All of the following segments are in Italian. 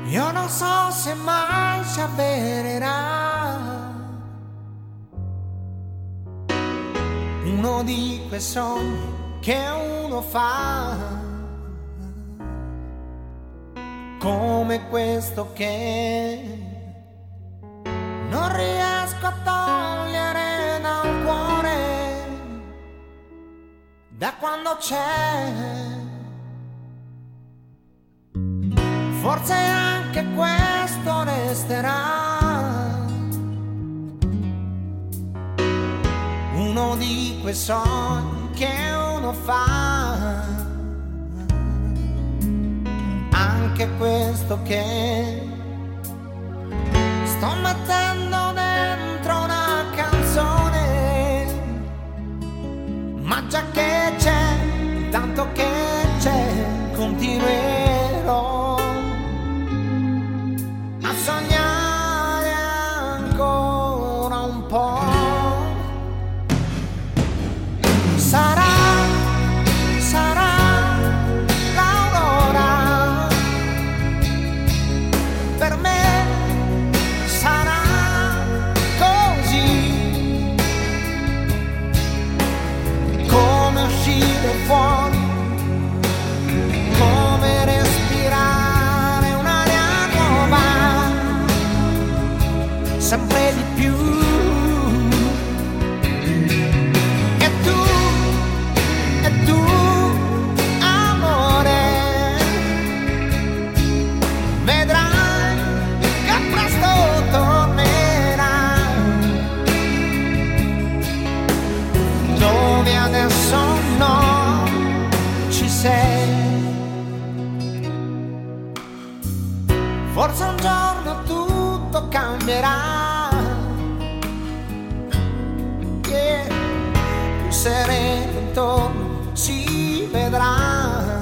Io non so se mai si avvererà uno di quei sogni che uno fa, come questo che non riesco a togliere dal cuore da quando c'è. Forse anche questo resterà uno di quei sogni che uno fa, anche questo che sto mettendo dentro una canzone, ma già che c'è, tanto che c'è, continuerò a sognare ancora un po'. Sarà l'aurora, per me sarà così, come uscire fuori, come respirare un'aria nuova, sempre di più. E tu, amore, vedrai che presto tornerai dove adesso no ci sei. Forse un giorno tutto cambierà, yeah. Più sereno intorno si vedrà.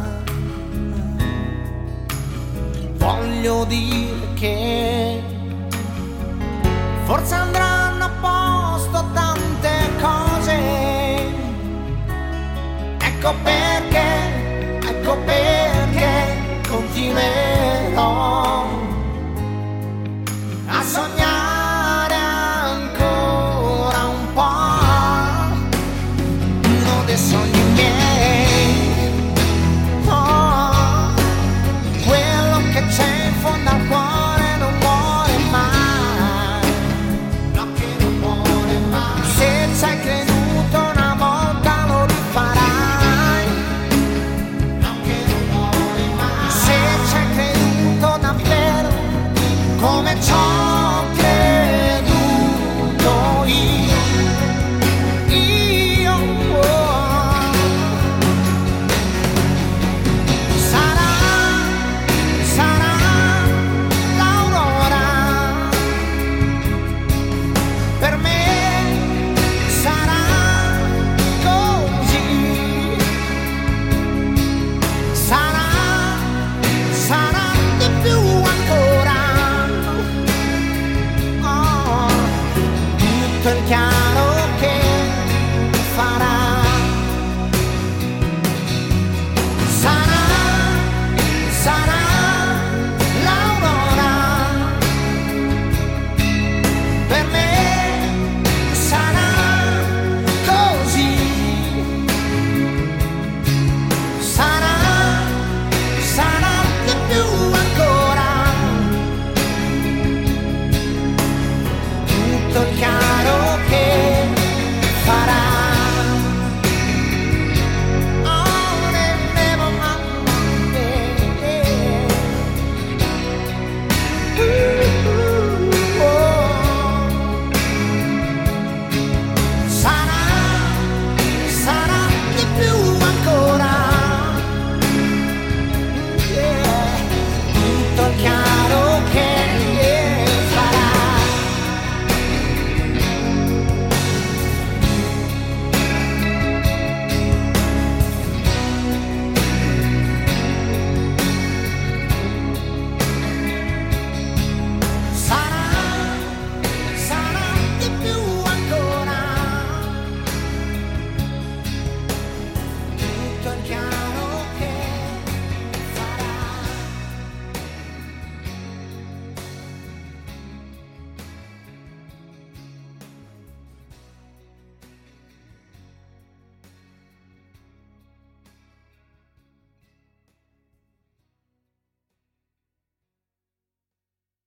Voglio dire che forse andranno a posto tante cose. Ecco perché continuerò